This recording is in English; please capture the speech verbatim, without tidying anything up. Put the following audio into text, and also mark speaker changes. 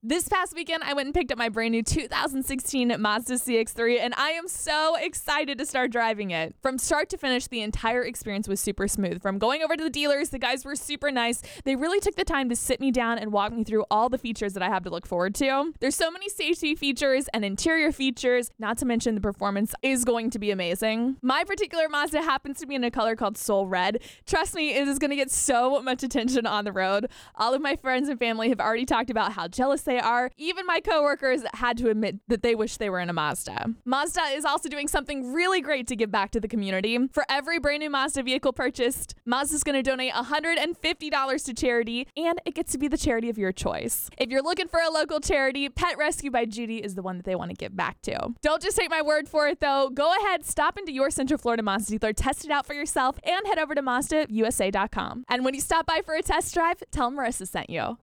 Speaker 1: This past weekend, I went and picked up my brand new two thousand sixteen Mazda C X three, and I am so excited to start driving it. From start to finish, the entire experience was super smooth. From going over to the dealers, the guys were super nice. They really took the time to sit me down and walk me through all the features that I have to look forward to. There's so many safety features and interior features, not to mention the performance is going to be amazing. My particular Mazda happens to be in a color called Soul Red. Trust me, it is going to get so much attention on the road. All of my friends and family have already talked about how jealous they are. Even my coworkers had to admit that they wish they were in a Mazda. Mazda is also doing something really great to give back to the community. For every brand new Mazda vehicle purchased, Mazda's going to donate one hundred fifty dollars to charity, and it gets to be the charity of your choice. If you're looking for a local charity, Pet Rescue by Judy is the one that they want to give back to. Don't just take my word for it though. Go ahead, stop into your Central Florida Mazda dealer, test it out for yourself, and head over to Mazda U S A dot com. And when you stop by for a test drive, tell them Marissa sent you.